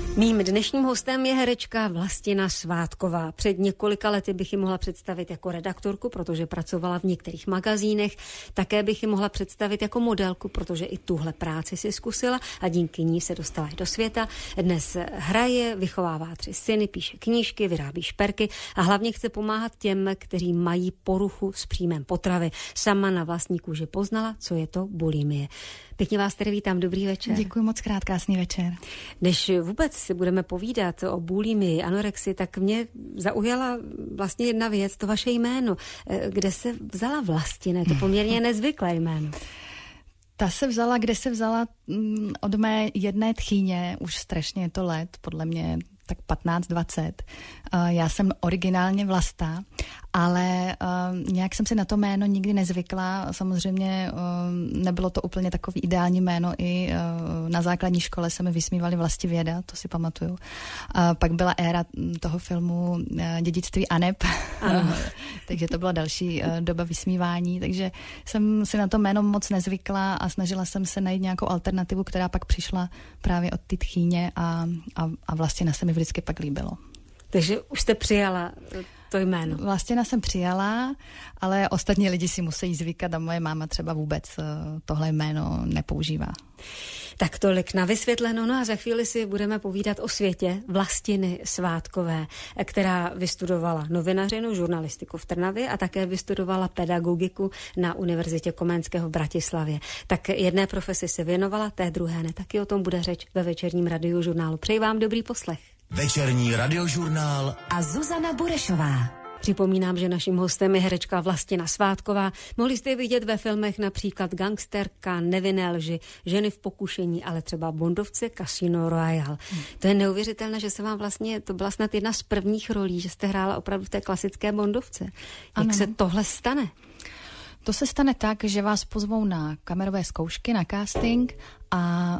Mým dnešním hostem je herečka Vlastina Svátková. Před několika lety bych ji mohla představit jako redaktorku, protože pracovala v některých magazínech. Také bych ji mohla představit jako modelku, protože i tuhle práci si zkusila a díky ní se dostala i do světa. Dnes hraje, vychovává 3 syny, píše knížky, vyrábí šperky a hlavně chce pomáhat těm, kteří mají poruchu s příjmem potravy. Sama na vlastní kůži poznala, co je to bulimie. Pěkně vás tady vítám, dobrý večer. Děkuji moc krát, krásný večer. Než vůbec si budeme povídat o bulimii, anorexii, tak mě zaujala vlastně jedna věc, to vaše jméno. Kde se vzala Vlastina? To poměrně nezvyklé jméno. Ta se vzala, kde se vzala od mé jedné tchýně, už strašně je to let, podle mě tak 15-20. Já jsem originálně Vlasta, ale nějak jsem si na to jméno nikdy nezvykla. Samozřejmě nebylo to úplně takový ideální jméno. I na základní škole se mi vysmívali Vlastivěda, to si pamatuju. Pak byla éra toho filmu Dědictví Aneb, takže to byla další doba vysmívání. Takže jsem si na to jméno moc nezvykla a snažila jsem se najít nějakou alternativu, která pak přišla právě od ty tchýně a Vlastina se mi vždycky pak líbilo. Takže už jste přijala to jméno. Vlastina jsem přijala, ale ostatní lidi si musí zvykat a moje máma třeba vůbec tohle jméno nepoužívá. Tak tolik na vysvětleno, no a za chvíli si budeme povídat o světě Vlastiny Svátkové, která vystudovala novinařinu, žurnalistiku v Trnavě a také vystudovala pedagogiku na Univerzitě Komenského v Bratislavě. Tak jedné profesi se věnovala, té druhé ne. Taky o tom bude řeč ve večerním radiožurnálu. Přeji vám dobrý poslech. Večerní radiožurnál a Zuzana Burešová. Připomínám, že naším hostem je herečka Vlastina Svátková. Mohli jste ji vidět ve filmech například Gangsterka, Nevinné lži, Ženy v pokušení, ale třeba Bondovce, Casino Royale. To je neuvěřitelné, že se vám vlastně, to byla snad jedna z prvních rolí, že jste hrála opravdu v té klasické Bondovce. Jak se tohle stane? To se stane tak, že vás pozvou na kamerové zkoušky, na casting a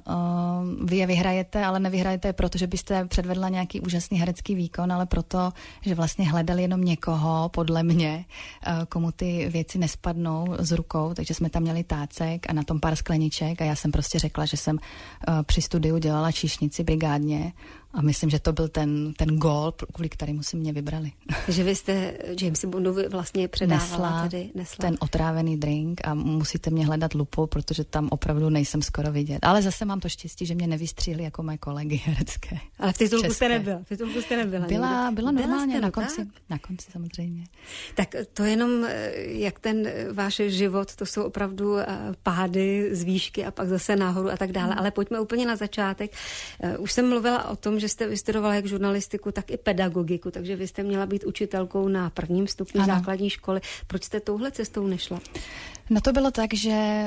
vy je vyhrajete, ale nevyhrajete je proto, že byste předvedla nějaký úžasný herecký výkon, ale proto, že vlastně hledali jenom někoho, podle mě, komu ty věci nespadnou z rukou, takže jsme tam měli tácek a na tom pár skleniček a já jsem prostě řekla, že jsem při studiu dělala číšnici brigádně a myslím, že to byl ten gól, kvůli kterému si mě vybrali. Takže vy jste Jamesi Bondovi vlastně předávala nesla ten otrávený drink a musíte mě hledat lupou, protože tam opravdu nejsem skoro vidět. Ale zase mám to štěstí, že mě nevystříhli jako mé kolegy herecké. Ale v titulku jste nebyla. V titulku jste nebyla. Byla normálně na konci samozřejmě. Tak to jenom, jak ten váš život, to jsou opravdu pády z výšky a pak zase nahoru a tak dále. Ale pojďme úplně na začátek. Už jsem mluvila o tom, že jste vystudovala jak žurnalistiku, tak i pedagogiku, takže vy jste měla být učitelkou na 1. stupni základní školy. Proč jste touhle cestou nešla? No to bylo tak, že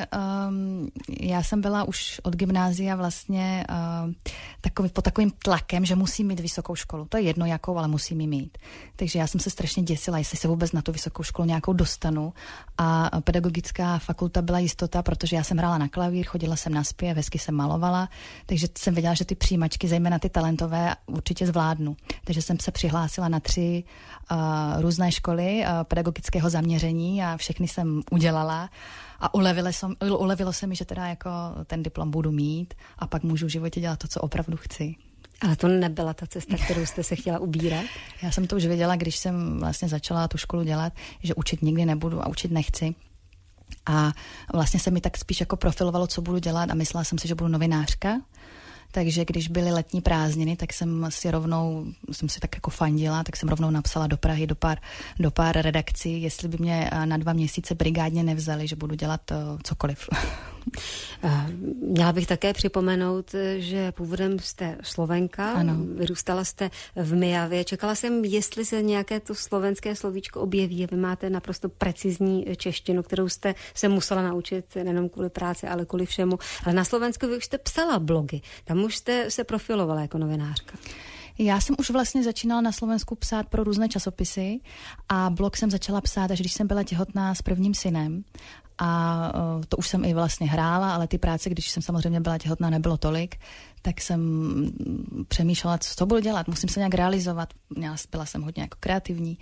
já jsem byla už od gymnázia vlastně pod takovým tlakem, že musím mít vysokou školu. To je jedno jakou, ale musím ji mít. Takže já jsem se strašně děsila, jestli se vůbec na tu vysokou školu nějakou dostanu. A pedagogická fakulta byla jistota, protože já jsem hrála na klavír, chodila jsem na zpěv, hezky jsem malovala, takže jsem věděla, že ty přijímačky, zejména ty talentové, určitě zvládnu. Takže jsem se přihlásila na 3 různé školy pedagogického zaměření a všechny jsem udělala. A ulevilo se mi, že teda jako ten diplom budu mít a pak můžu v životě dělat to, co opravdu chci. Ale to nebyla ta cesta, kterou jste se chtěla ubírat? Já jsem to už věděla, když jsem vlastně začala tu školu dělat, že učit nikdy nebudu a učit nechci. A vlastně se mi tak spíš jako profilovalo, co budu dělat a myslela jsem si, že budu novinářka. Takže když byly letní prázdniny, tak jsem si tak jako fandila, tak jsem rovnou napsala do Prahy do pár redakcí, jestli by mě na 2 měsíce brigádně nevzali, že budu dělat cokoliv. Měla bych také připomenout, že původem jste Slovenka, ano. Vyrůstala jste v Myjavě. Čekala jsem, jestli se nějaké to slovenské slovíčko objeví. Vy máte naprosto precizní češtinu, kterou jste se musela naučit nejenom kvůli práci, ale kvůli všemu. Ale na Slovensku vy už jste psala blogy. Tam už jste se profilovala jako novinářka. Já jsem už vlastně začínala na Slovensku psát pro různé časopisy a blog jsem začala psát, až když jsem byla těhotná s prvním synem. A to už jsem i vlastně hrála, ale ty práce, když jsem samozřejmě byla těhotná, nebylo tolik, tak jsem přemýšlela, co budu dělat, musím se nějak realizovat. Byla jsem hodně jako kreativní,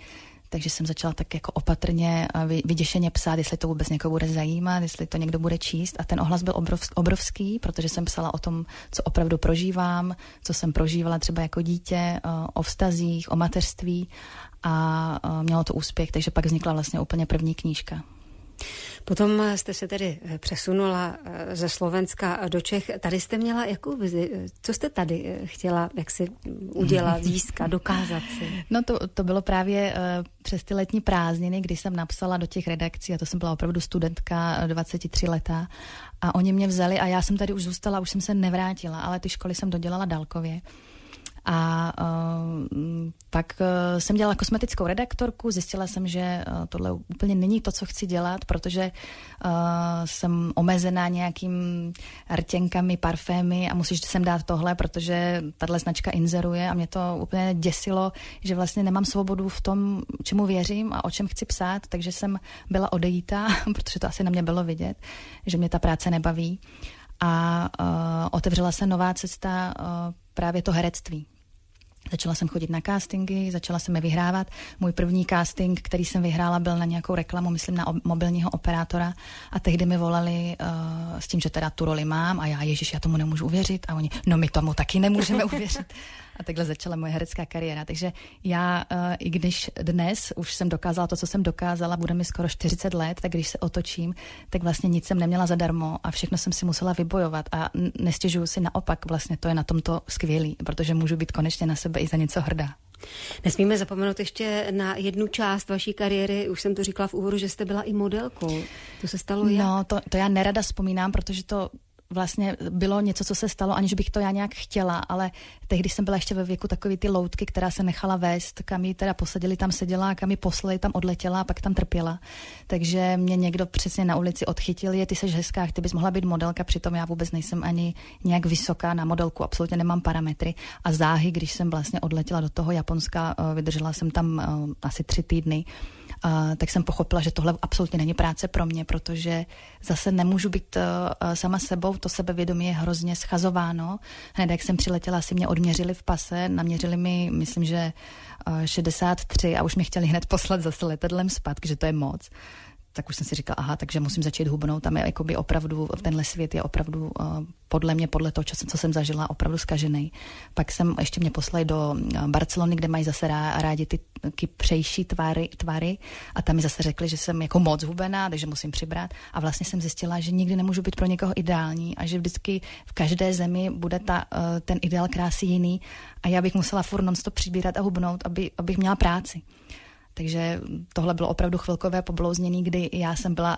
takže jsem začala tak jako opatrně vyděšeně psát, jestli to vůbec někoho bude zajímat, jestli to někdo bude číst. A ten ohlas byl obrovský, protože jsem psala o tom, co opravdu prožívám, co jsem prožívala třeba jako dítě, o vztazích, o mateřství a mělo to úspěch, takže pak vznikla vlastně úplně první knížka. Potom jste se tedy přesunula ze Slovenska do Čech. Tady jste měla jakou vizi? Co jste tady chtěla, jak si udělat, získat, dokázat si? No to bylo právě přes ty letní prázdniny, kdy jsem napsala do těch redakcí, a to jsem byla opravdu studentka 23 letá, a oni mě vzali a já jsem tady už zůstala, už jsem se nevrátila, ale ty školy jsem dodělala dálkově. A pak jsem dělala kosmetickou redaktorku, zjistila jsem, že tohle úplně není to, co chci dělat, protože jsem omezená nějakým rtěnkami, parfémy a musíš sem dát tohle, protože tahle značka inzeruje a mě to úplně děsilo, že vlastně nemám svobodu v tom, čemu věřím a o čem chci psát, takže jsem byla odejítá, protože to asi na mě bylo vidět, že mě ta práce nebaví. A otevřela se nová cesta právě to herectví. Začala jsem chodit na castingy, začala jsem je vyhrávat. Můj první casting, který jsem vyhrála, byl na nějakou reklamu, myslím na mobilního operátora, a tehdy mi volali s tím, že teda tu roli mám a já tomu nemůžu uvěřit, a oni, no my tomu taky nemůžeme uvěřit. A takhle začala moje herecká kariéra. Takže já, i když dnes už jsem dokázala to, co jsem dokázala, bude mi skoro 40 let, tak když se otočím, tak vlastně nic jsem neměla zadarmo a všechno jsem si musela vybojovat a nestěžuju si, naopak vlastně to je na tomto skvělý, protože můžu být konečně na sebe i za něco hrdá. Nesmíme zapomenout ještě na jednu část vaší kariéry, už jsem to říkala v úvodu, že jste byla i modelkou. To se stalo jak? No, to já nerada vzpomínám, protože to vlastně bylo něco, co se stalo, aniž bych to já nějak chtěla, ale tehdy jsem byla ještě ve věku takový ty loutky, která se nechala vést, kam ji teda posadili, tam seděla, a kam ji poslali, tam odletěla a pak tam trpěla. Takže mě někdo přesně na ulici odchytil, ty seš hezká, ty bys mohla být modelka, přitom já vůbec nejsem ani nějak vysoká na modelku, absolutně nemám parametry. A záhy, když jsem vlastně odletěla do toho Japonska, vydržela jsem tam asi 3 týdny, tak jsem pochopila, že tohle absolutně není práce pro mě, protože zase nemůžu být sama sebou, to sebevědomí je hrozně schazováno. Hned jak jsem přiletěla, si mě odměřili v pase, naměřili mi, myslím, že 63 a už mě chtěli hned poslat zase letadlem zpátky, že to je moc. Tak už jsem si říkala, aha, takže musím začít hubnout. Tam je jakoby opravdu, tenhle svět je opravdu podle toho, co jsem zažila, opravdu zkažený. Pak ještě mě poslali do Barcelony, kde mají zase rádi ty přejší tvary a tam mi zase řekli, že jsem jako moc hubená, takže musím přibrat. A vlastně jsem zjistila, že nikdy nemůžu být pro někoho ideální a že vždycky v každé zemi bude ten ideál krásy jiný a já bych musela furt non-stop přibírat a hubnout, abych měla práci. Takže tohle bylo opravdu chvilkové poblouznění, kdy já jsem byla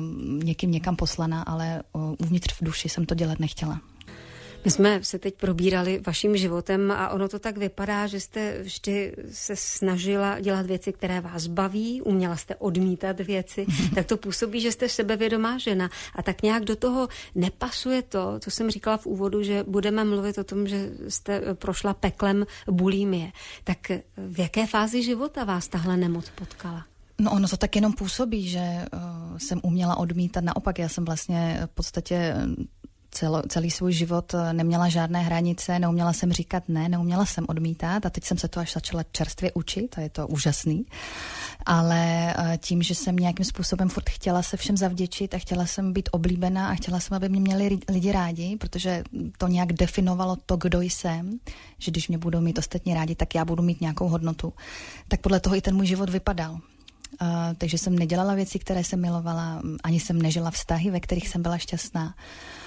někam poslana, ale uvnitř v duši jsem to dělat nechtěla. My jsme se teď probírali vaším životem a ono to tak vypadá, že jste vždy se snažila dělat věci, které vás baví, uměla jste odmítat věci, tak to působí, že jste sebevědomá žena a tak nějak do toho nepasuje to, co jsem říkala v úvodu, že budeme mluvit o tom, že jste prošla peklem bulimie. Tak v jaké fázi života vás tahle nemoc potkala? No ono to tak jenom působí, že jsem uměla odmítat. Naopak, já jsem vlastně v podstatě celý svůj život neměla žádné hranice, neuměla jsem říkat ne, neuměla jsem odmítat a teď jsem se to až začala čerstvě učit a je to úžasný. Ale tím, že jsem nějakým způsobem furt chtěla se všem zavděčit a chtěla jsem být oblíbená a chtěla jsem, aby mě měli lidi rádi, protože to nějak definovalo to, kdo jsem, že když mě budou mít ostatní rádi, tak já budu mít nějakou hodnotu. Tak podle toho i ten můj život vypadal. Takže jsem nedělala věci, které jsem milovala, ani jsem nežila vztahy, ve kterých jsem byla šťastná.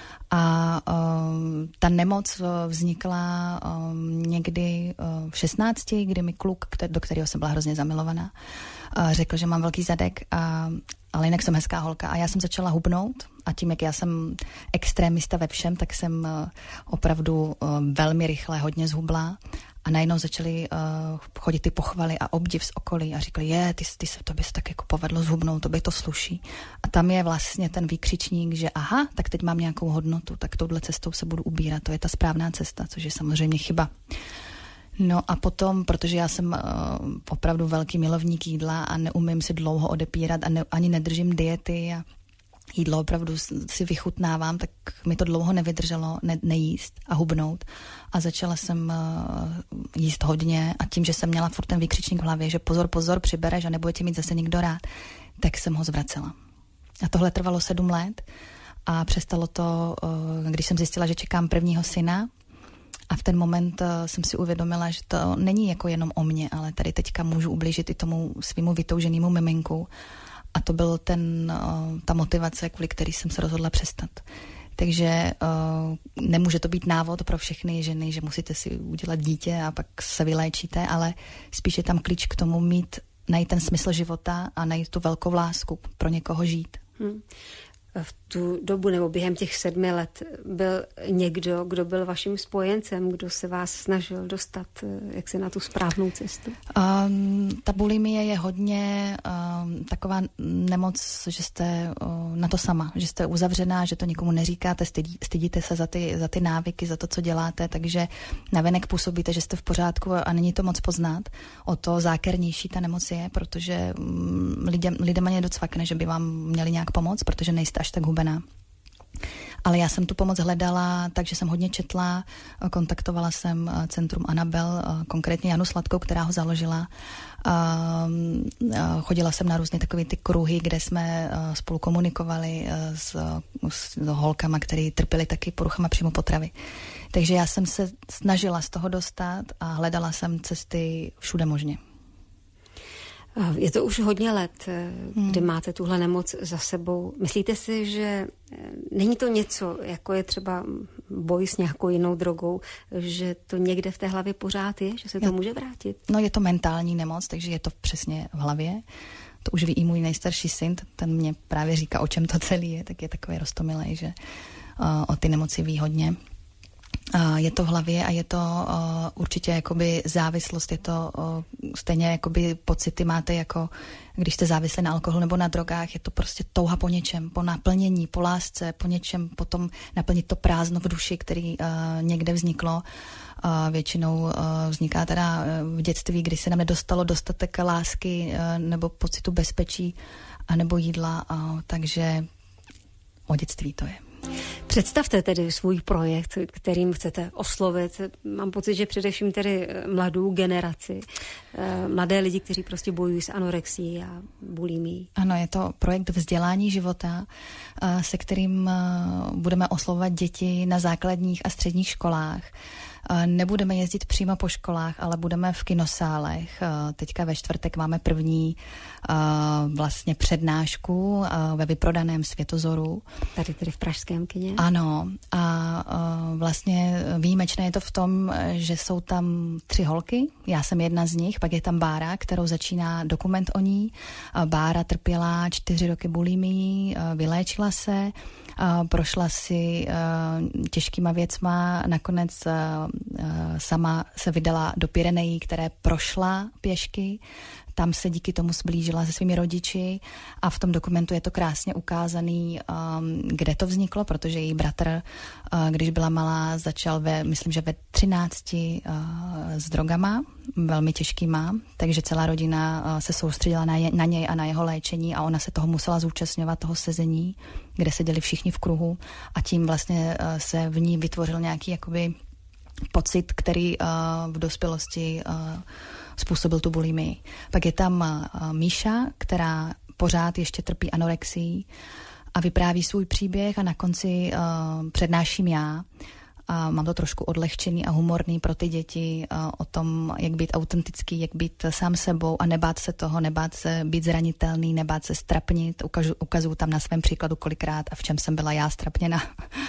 A ta nemoc vznikla někdy v 16, kdy mi kluk, do kterého jsem byla hrozně zamilovaná, řekl, že mám velký zadek, ale jinak jsem hezká holka. A já jsem začala hubnout a tím, jak já jsem extrémista ve všem, tak jsem opravdu velmi rychle hodně zhubla. A najednou začaly chodit ty pochvaly a obdiv z okolí a říkali, to by se tak jako povedlo zhubnout, to by to sluší. A tam je vlastně ten výkřičník, že aha, tak teď mám nějakou hodnotu, tak touhle cestou se budu ubírat, to je ta správná cesta, což je samozřejmě chyba. No a potom, protože já jsem opravdu velký milovník jídla a neumím si dlouho odepírat a ani nedržím diety jídlo opravdu si vychutnávám, tak mi to dlouho nevydrželo nejíst a hubnout. A začala jsem jíst hodně a tím, že jsem měla furt ten výkřičník v hlavě, že pozor, pozor, přibereš a nebude tě mít zase nikdo rád, tak jsem ho zvracela. A tohle trvalo 7 let a přestalo to, když jsem zjistila, že čekám prvního syna. A v ten moment jsem si uvědomila, že to není jako jenom o mně, ale tady teďka můžu ublížit i tomu svýmu vytouženému miminku. A to byl ta motivace, kvůli který jsem se rozhodla přestat. Takže nemůže to být návod pro všechny ženy, že musíte si udělat dítě a pak se vyléčíte, ale spíš je tam klíč k tomu najít ten smysl života a najít tu velkou lásku, pro někoho žít. V tu dobu nebo během těch 7 let byl někdo, kdo byl vaším spojencem, kdo se vás snažil dostat jaksi na tu správnou cestu? Ta bulimie je hodně taková nemoc, že jste na to sama, že jste uzavřená, že to nikomu neříkáte, stydíte se za ty návyky, za to, co děláte, takže navenek působíte, že jste v pořádku a není to moc poznat. O to zákernější ta nemoc je, protože lidem ani docvakne, že by vám měli nějak pomoct, protože nejste až tak hubená. Ale já jsem tu pomoc hledala, takže jsem hodně četla, kontaktovala jsem Centrum Anabel, konkrétně Janu Sladkou, která ho založila. Chodila jsem na různé takové ty kruhy, kde jsme spolu komunikovali s holkama, které trpěly taky poruchama příjmu potravy. Takže já jsem se snažila z toho dostat a hledala jsem cesty všude možně. Je to už hodně let, kdy máte tuhle nemoc za sebou. Myslíte si, že není to něco, jako je třeba boj s nějakou jinou drogou, že to někde v té hlavě pořád je, že se to může vrátit? No je to mentální nemoc, takže je to přesně v hlavě. To už ví i můj nejstarší syn, ten mě právě říká, o čem to celý je, tak je takový roztomilej, že o ty nemoci ví hodně. Je to v hlavě a je to určitě jakoby závislost, je to stejně jakoby pocity máte jako když jste závislí na alkoholu nebo na drogách, je to prostě touha po něčem, po naplnění, po lásce, po něčem, potom naplnit to prázdno v duši, který někde vzniklo. Většinou vzniká teda v dětství, kdy se nám nedostalo dostatek lásky nebo pocitu bezpečí a nebo jídla, takže o dětství to je. Představte tedy svůj projekt, kterým chcete oslovit. Mám pocit, že především tedy mladou generaci, mladé lidi, kteří prostě bojují s anorexií a bulimií. Ano, je to projekt vzdělání života, se kterým budeme oslovovat děti na základních a středních školách. Nebudeme jezdit přímo po školách, ale budeme v kinosálech. Teďka ve čtvrtek máme první vlastně přednášku ve vyprodaném Světozoru. Tady tedy v pražském kině? Ano. A vlastně výjimečné je to v tom, že jsou tam 3 holky. Já jsem jedna z nich, pak je tam Bára, kterou začíná dokument o ní. Bára trpěla 4 roky bulimií, vyléčila se, prošla si těžkýma věcma, nakonec sama se vydala do Pyrenejí, které prošla pěšky. Tam se díky tomu sblížila se svými rodiči a v tom dokumentu je to krásně ukázaný, kde to vzniklo, protože její bratr, když byla malá, začal myslím, že ve 13 s drogama, velmi těžkýma, takže celá rodina se soustředila na něj a na jeho léčení a ona se toho musela zúčastňovat, toho sezení, kde seděli všichni v kruhu a tím vlastně se v ní vytvořil nějaký jakoby pocit, který v dospělosti způsobil tu bulimii. Pak je tam Míša, která pořád ještě trpí anorexií a vypráví svůj příběh a na konci přednáším já. A mám to trošku odlehčený a humorný pro ty děti o tom, jak být autentický, jak být sám sebou a nebát se toho, nebát se být zranitelný, nebát se strapnit. Ukazuju tam na svém příkladu kolikrát a v čem jsem byla já strapněna.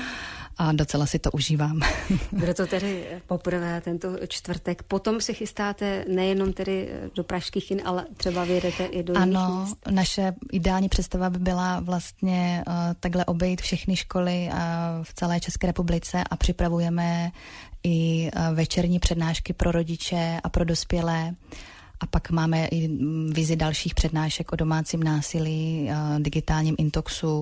A docela si to užívám. Bude to tedy poprvé tento čtvrtek. Potom se chystáte nejenom tedy do pražských kin, ale třeba vyjedete i do jiných míst. Naše ideální představa by byla vlastně takhle obejít všechny školy v celé České republice a připravujeme i večerní přednášky pro rodiče a pro dospělé. A pak máme i vizi dalších přednášek o domácím násilí, digitálním intoxu,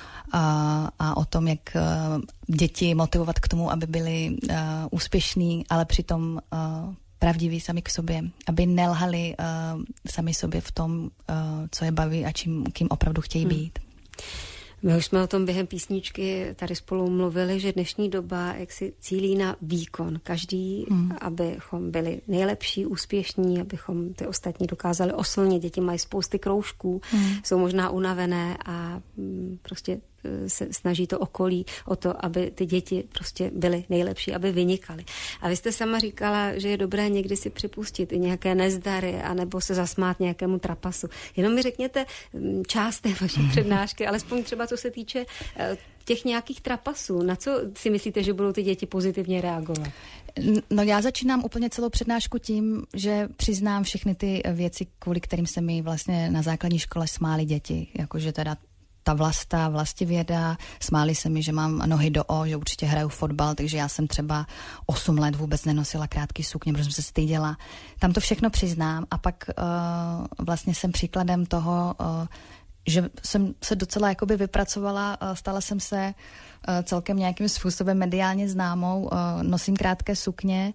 a o tom, jak děti motivovat k tomu, aby byli úspěšní, ale přitom pravdiví sami k sobě, aby nelhali sami sobě v tom, co je baví a kým opravdu chtějí být. My už jsme o tom během písničky tady spolu mluvili, že dnešní doba jaksi cílí na výkon. Každý, abychom byli nejlepší, úspěšní, abychom ty ostatní dokázali oslnit. Děti mají spousty kroužků, jsou možná unavené a prostě se snaží to okolí o to, aby ty děti prostě byly nejlepší, aby vynikaly. A vy jste sama říkala, že je dobré někdy si připustit i nějaké nezdary, anebo se zasmát nějakému trapasu. Jenom mi řekněte část té vaší přednášky, alespoň třeba co se týče těch nějakých trapasů. Na co si myslíte, že budou ty děti pozitivně reagovat? No já začínám úplně celou přednášku tím, že přiznám všechny ty věci, kvůli kterým se mi vlastně na základní škole smály děti. Jakože teda ta vlastivěda, smáli se mi, že mám nohy do O, že určitě hraju fotbal, takže já jsem třeba 8 let vůbec nenosila krátký sukně, protože jsem se styděla. Tam to všechno přiznám a pak vlastně jsem příkladem toho, že jsem se docela jakoby vypracovala, stala jsem se celkem nějakým způsobem mediálně známou, nosím krátké sukně,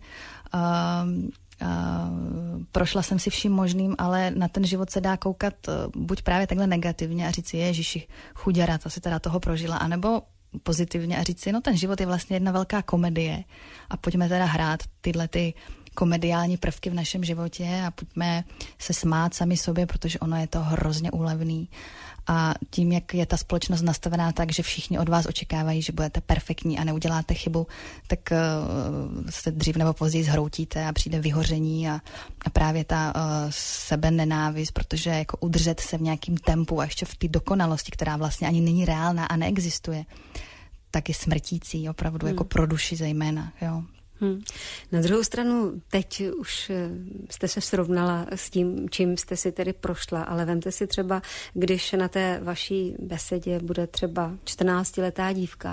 prošla jsem si vším možným, ale na ten život se dá koukat buď právě takhle negativně a říct si, ježiši, chuděra, to si teda toho prožila, anebo pozitivně a říct si, no ten život je vlastně jedna velká komedie a pojďme teda hrát tyhle ty komediální prvky v našem životě a pojďme se smát sami sobě, protože ono je to hrozně úlevný. A tím, jak je ta společnost nastavená tak, že všichni od vás očekávají, že budete perfektní a neuděláte chybu, tak se dřív nebo později zhroutíte a přijde vyhoření a právě ta sebenenávist, protože jako udržet se v nějakém tempu a ještě v té dokonalosti, která vlastně ani není reálná a neexistuje, tak je smrtící opravdu, jako pro duši zejména, jo. Na druhou stranu, teď už jste se srovnala s tím, čím jste si tedy prošla, ale vemte si třeba, když na té vaší besedě bude třeba 14letá dívka,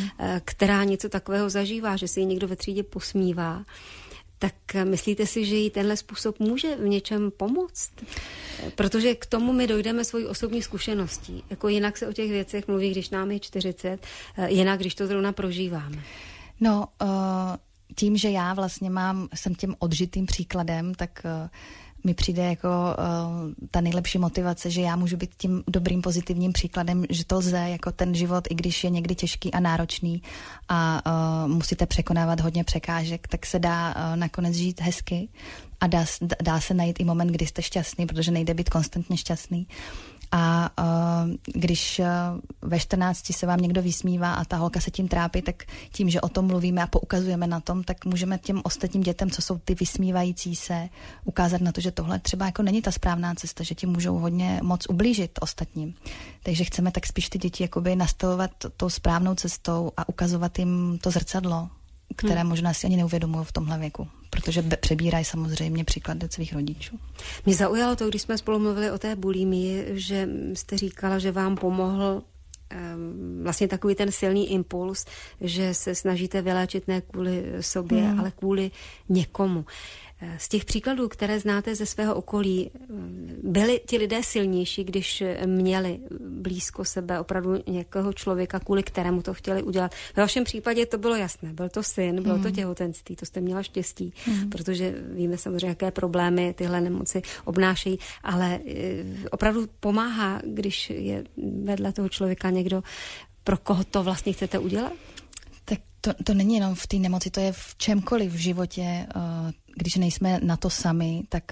která něco takového zažívá, že se jí někdo ve třídě posmívá, tak myslíte si, že jí tenhle způsob může v něčem pomoct? Protože k tomu my dojdeme svojí osobní zkušeností. Jako jinak se o těch věcech mluví, když nám je 40, jinak, když to zrovna prožíváme. No, tím, že já vlastně jsem tím odžitým příkladem, tak mi přijde jako ta nejlepší motivace, že já můžu být tím dobrým pozitivním příkladem, že to lze, jako ten život, i když je někdy těžký a náročný a musíte překonávat hodně překážek, tak se dá nakonec žít hezky a dá se najít i moment, kdy jste šťastný, protože nejde být konstantně šťastný. A když ve 14 se vám někdo vysmívá a ta holka se tím trápí, tak tím, že o tom mluvíme a poukazujeme na tom, tak můžeme těm ostatním dětem, co jsou ty vysmívající se, ukázat na to, že tohle třeba jako není ta správná cesta, že ti můžou hodně moc ublížit ostatním. Takže chceme tak spíš ty děti jakoby nastavovat tou správnou cestou a ukazovat jim to zrcadlo, které možná si ani neuvědomují v tomhle věku, protože přebírají samozřejmě příklady svých rodičů. Mě zaujalo to, když jsme spolu mluvili o té bulimii, že jste říkala, že vám pomohl vlastně takový ten silný impuls, že se snažíte vyléčit ne kvůli sobě, ale kvůli někomu. Z těch příkladů, které znáte ze svého okolí, byli ti lidé silnější, když měli blízko sebe opravdu nějakého člověka, kvůli kterému to chtěli udělat? Ve vašem případě to bylo jasné. Byl to syn, bylo to těhotenství, to jste měla štěstí, protože víme samozřejmě, jaké problémy tyhle nemoci obnášejí, ale opravdu pomáhá, když je vedle toho člověka někdo, pro koho to vlastně chcete udělat? Tak to není jenom v té nemoci, to je v čemkoliv v životě. Když nejsme na to sami, tak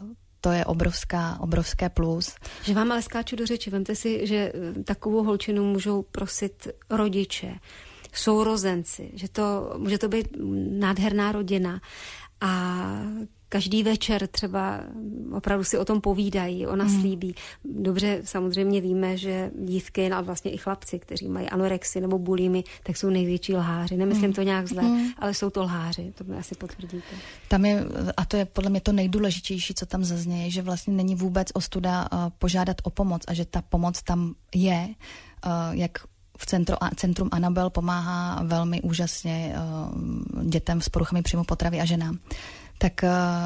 to je obrovské plus. Že vám ale skáču do řeči, vemte si, že takovou holčinu můžou prosit rodiče, sourozenci, že to může to být nádherná rodina a každý večer třeba opravdu si o tom povídají, ona slíbí. Dobře, samozřejmě víme, že dívky a vlastně i chlapci, kteří mají anorexii nebo bulimy, tak jsou největší lháři. Nemyslím to nějak zle, ale jsou to lháři, to mi asi potvrdíte. Tam je, a to je podle mě to nejdůležitější, co tam zazněje, že vlastně není vůbec ostuda požádat o pomoc a že ta pomoc tam je, jak v Centrum Anabel pomáhá velmi úžasně dětem s poruchami příjmu potravy a ženám. Tak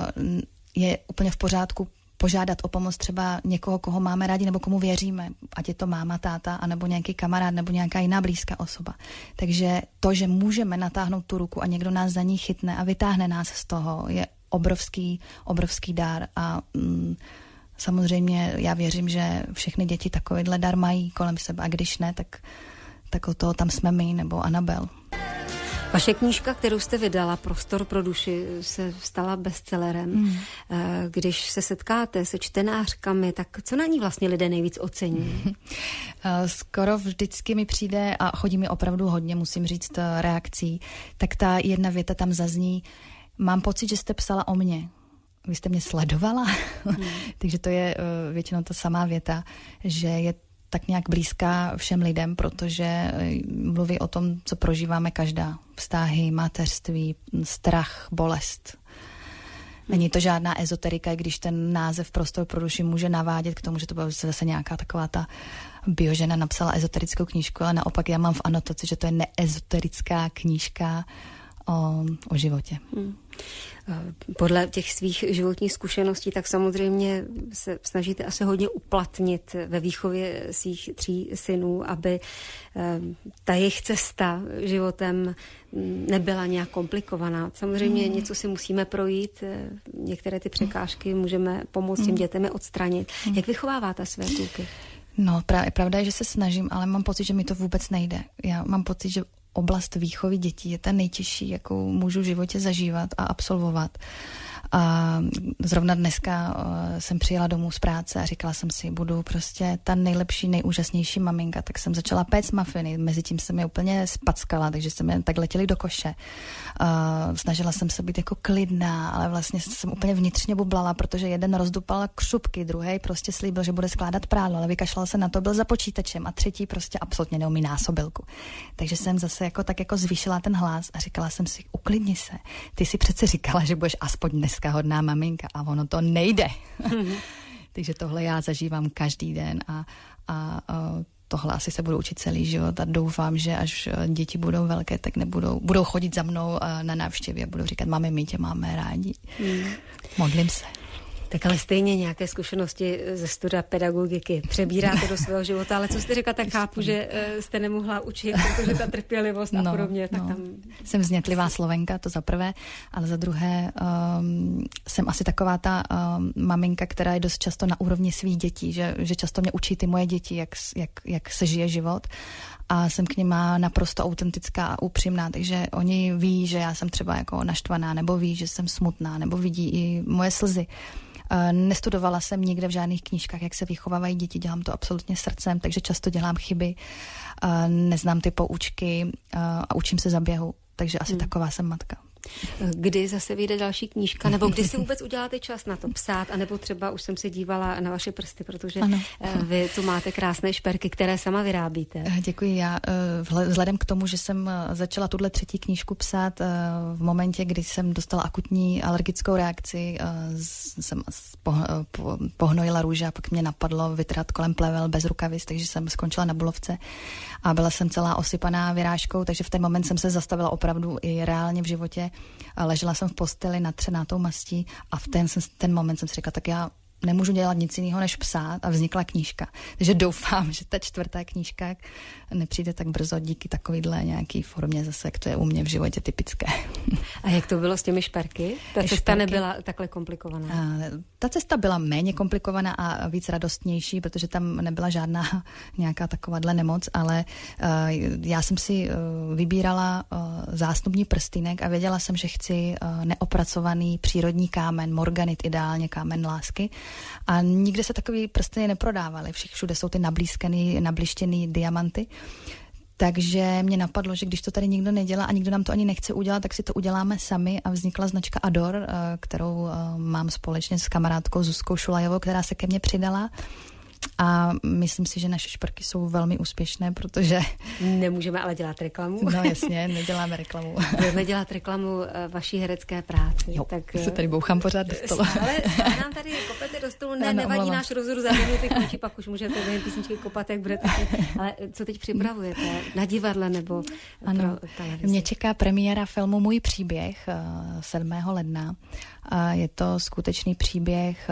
je úplně v pořádku požádat o pomoc třeba někoho, koho máme rádi nebo komu věříme, ať je to máma, táta, anebo nějaký kamarád nebo nějaká jiná blízká osoba. Takže to, že můžeme natáhnout tu ruku a někdo nás za ní chytne a vytáhne nás z toho, je obrovský dár a samozřejmě já věřím, že všechny děti takovýhle dar mají kolem sebe a když ne, tak od toho tam jsme my nebo Anabel. Vaše knížka, kterou jste vydala, Prostor pro duši, se stala bestsellerem. Když se setkáte se čtenářkami, tak co na ní vlastně lidé nejvíc ocení? Skoro vždycky mi přijde, a chodí mi opravdu hodně, musím říct, reakcí, tak ta jedna věta tam zazní: mám pocit, že jste psala o mně. Vy jste mě sledovala? Takže to je většinou ta samá věta, že je tak nějak blízká všem lidem, protože mluví o tom, co prožíváme každá. Vztahy, mateřství, strach, bolest. Není to žádná ezoterika, i když ten název Prostor pro duši může navádět k tomu, že to byla zase nějaká taková ta biožena napsala ezoterickou knížku, ale naopak já mám v anotaci, že to je neezoterická knížka o životě. Podle těch svých životních zkušeností tak samozřejmě se snažíte asi hodně uplatnit ve výchově svých 3 synů, aby ta jejich cesta životem nebyla nějak komplikovaná. Samozřejmě něco si musíme projít, některé ty překážky můžeme pomoct těm dětem je odstranit. Jak vychováváte své kluky? No, pravda je, že se snažím, ale mám pocit, že mi to vůbec nejde. Já mám pocit, že oblast výchovy dětí je ta nejtěžší, jakou můžu v životě zažívat a absolvovat. A zrovna dneska jsem přijela domů z práce a říkala jsem si, budu prostě ta nejlepší, nejúžasnější maminka, tak jsem začala péct mafiny, mezitím jsem je úplně spackala, takže jsem je tak letěli do koše. Snažila jsem se být jako klidná, ale vlastně jsem úplně vnitřně bublala, protože jeden rozdupal křupky, druhý prostě slíbil, že bude skládat prádlo, ale vykašlal se na to, byl za počítačem a třetí prostě absolutně neumí násobilku. Takže jsem zase jako zvýšila ten hlas a říkala jsem si, uklidni se, ty si přece říkala, že budeš aspoň dneska hodná maminka a ono to nejde. Takže tohle já zažívám každý den a tohle asi se budu učit celý život a doufám, že až děti budou velké, tak budou chodit za mnou na návštěvy a budou říkat, mami, my tě máme rádi. Modlím se. Tak ale stejně nějaké zkušenosti ze studia pedagogiky přebíráte do svého života, ale co jste řekla, tak chápu, že jste nemohla učit, protože ta trpělivost a podobně. Tak tam... Jsem vznětlivá Slovenka, to za prvé, ale za druhé jsem asi taková ta maminka, která je dost často na úrovni svých dětí, že často mě učí ty moje děti, jak se žije život. A jsem k nim naprosto autentická a upřímná, takže oni ví, že já jsem třeba jako naštvaná, nebo ví, že jsem smutná, nebo vidí i moje slzy. Nestudovala jsem nikde v žádných knížkách, jak se vychovávají děti, dělám to absolutně srdcem, takže často dělám chyby, neznám ty poučky a učím se za běhu, takže asi taková jsem matka. Kdy zase vyjde další knížka, nebo kdy si vůbec uděláte čas na to psát, anebo třeba už jsem se dívala na vaše prsty, protože vy tu máte krásné šperky, které sama vyrábíte. Děkuji. Já vzhledem k tomu, že jsem začala tuhle 3. knížku psát v momentě, kdy jsem dostala akutní alergickou reakci, jsem pohnojila růže a pak mě napadlo vytrhat kolem plevel bez rukavic, takže jsem skončila na Bulovce a byla jsem celá osypaná vyrážkou, takže v ten moment jsem se zastavila opravdu i reálně v životě. Ležela jsem v posteli natřená tou mastí a v ten moment jsem si řekla, tak já nemůžu dělat nic jiného, než psát a vznikla knížka. Takže doufám, že ta 4. knížka nepřijde tak brzo díky takovýhle nějaký formě zase, jak to je u mě v životě typické. A jak to bylo s těmi šperky? Ta cesta nebyla takhle komplikovaná? Ta cesta byla méně komplikovaná a víc radostnější, protože tam nebyla žádná nějaká takováhle nemoc, ale já jsem si vybírala zásnubní prstýnek a věděla jsem, že chci neopracovaný přírodní kámen, morganit ideálně, kámen lásky. A nikde se takový prsteny neprodávaly. Všude jsou ty nablištěný diamanty. Takže mě napadlo, že když to tady nikdo nedělá a nikdo nám to ani nechce udělat, tak si to uděláme sami a vznikla značka Ador, kterou mám společně s kamarádkou Zuzkou Šulajovou, která se ke mně přidala. A myslím si, že naše šperky jsou velmi úspěšné, protože... Nemůžeme ale dělat reklamu. No jasně, neděláme reklamu. Budeme dělat reklamu vaší herecké práci. Jo, tak se tady bouchám pořád do stolu. Ale nám tady kopete do stolu, nevadí náš rozhovor za minuty končí, pak už můžete během písničky kopat, jak budete. Ale co teď připravujete? Na divadle nebo pro televizi? Mě čeká premiéra filmu Můj příběh 7. ledna. Je to skutečný příběh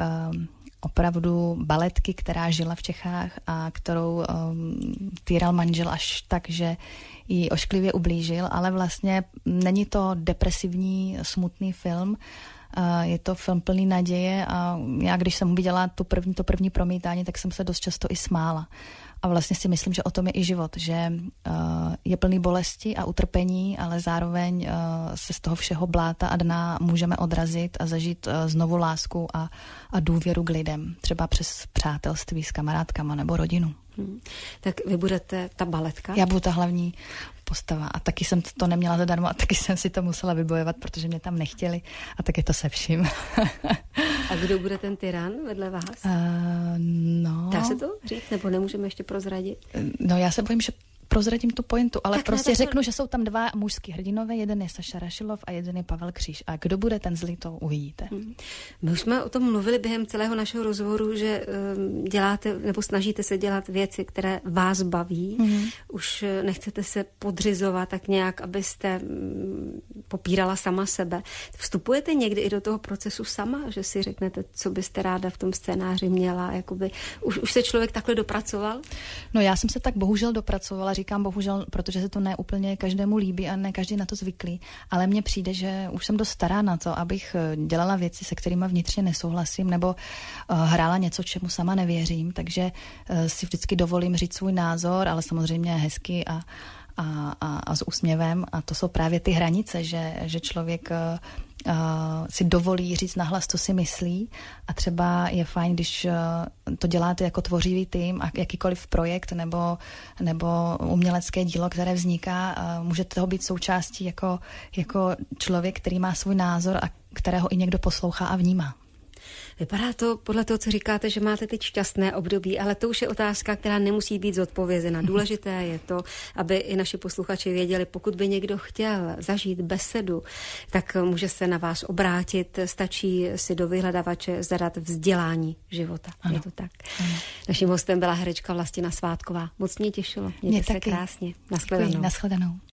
opravdu baletky, která žila v Čechách a kterou týral manžel až tak, že jí ošklivě ublížil, ale vlastně není to depresivní, smutný film. Je to film plný naděje a já, když jsem viděla to první promítání, tak jsem se dost často i smála. A vlastně si myslím, že o tom je i život, že je plný bolesti a utrpení, ale zároveň se z toho všeho bláta a dna můžeme odrazit a zažít znovu lásku a důvěru k lidem, třeba přes přátelství s kamarádkama nebo rodinu. Tak vy budete ta baletka? Já budu ta hlavní postava a taky jsem to neměla zadarmo a taky jsem si to musela vybojovat, protože mě tam nechtěli a tak je to se vším. A kdo bude ten tyran vedle vás? No. Dá se to říct, nebo nemůžeme ještě prozradit? No já se bojím, že prozradím tu pointu, ale tak prostě ne, řeknu, že jsou tam dva mužský hrdinové, jeden je Saša Rašilov a jeden je Pavel Kříž. A kdo bude ten zlý, to uvidíte. My už jsme o tom mluvili během celého našeho rozhovoru, že děláte nebo snažíte se dělat věci, které vás baví. Už nechcete se podřizovat tak nějak, abyste popírala sama sebe. Vstupujete někdy i do toho procesu sama, že si řeknete, co byste ráda v tom scénáři měla? Jakoby, už se člověk takhle dopracoval? No já jsem se tak bohužel dopracovala, říkám bohužel, protože se to ne úplně každému líbí a ne každý na to zvyklý, ale mně přijde, že už jsem dost stará na to, abych dělala věci, se kterými vnitřně nesouhlasím, nebo hrála něco, čemu sama nevěřím, takže si vždycky dovolím říct svůj názor, ale samozřejmě hezky a s úsměvem a to jsou právě ty hranice, že člověk si dovolí říct nahlas, co si myslí a třeba je fajn, když to děláte jako tvořivý tým a jakýkoliv projekt nebo umělecké dílo, které vzniká, můžete toho být součástí jako člověk, který má svůj názor a kterého i někdo poslouchá a vnímá. Vypadá to podle toho, co říkáte, že máte teď šťastné období, ale to už je otázka, která nemusí být zodpovězena. Důležité je to, aby i naši posluchači věděli, pokud by někdo chtěl zažít besedu, tak může se na vás obrátit, stačí si do vyhledavače zadat vzdělání života. Ano. Je to tak. Ano. Naším hostem byla herečka Vlastina Svátková. Moc mě těšilo. Mějte se krásně. Nashledanou. Nashledanou.